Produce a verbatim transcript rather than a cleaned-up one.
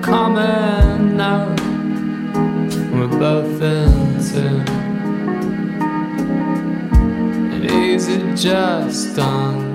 coming out. We're both in tune. And easy just on